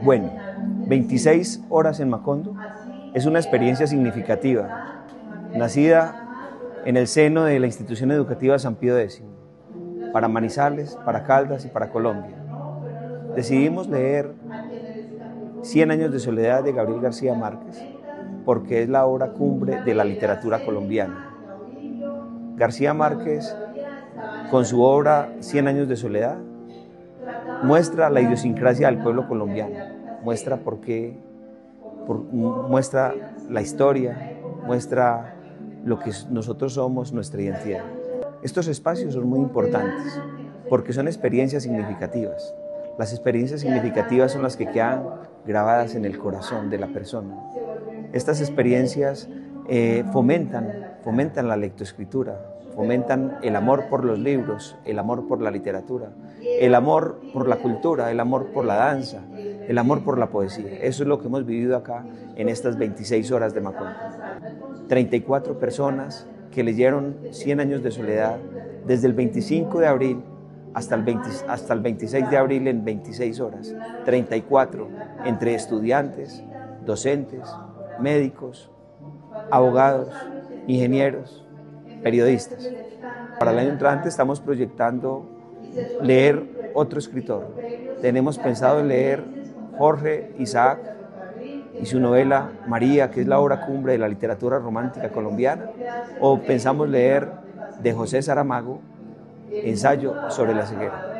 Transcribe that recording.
Bueno, 26 horas en Macondo es una experiencia significativa, nacida en el seno de la institución educativa San Pío X, para Manizales, para Caldas y para Colombia. Decidimos leer 100 años de soledad de Gabriel García Márquez porque es la obra cumbre de la literatura colombiana. García Márquez, con su obra 100 años de soledad, muestra la idiosincrasia del pueblo colombiano, muestra muestra la historia, muestra lo que nosotros somos, nuestra identidad. Estos espacios son muy importantes porque son experiencias significativas. Las experiencias significativas son las que quedan grabadas en el corazón de la persona. Estas experiencias fomentan la lectoescritura, fomentan el amor por los libros, el amor por la literatura, el amor por la cultura, el amor por la danza, el amor por la poesía. Eso es lo que hemos vivido acá en estas 26 horas de Macondo. 34 personas que leyeron 100 años de soledad desde el 25 de abril hasta el 26 de abril en 26 horas. 34 entre estudiantes, docentes, médicos, abogados, ingenieros, periodistas. Para el año entrante estamos proyectando leer otro escritor. Tenemos pensado en leer Jorge Isaac y su novela María, que es la obra cumbre de la literatura romántica colombiana, o pensamos leer de José Saramago, Ensayo sobre la ceguera.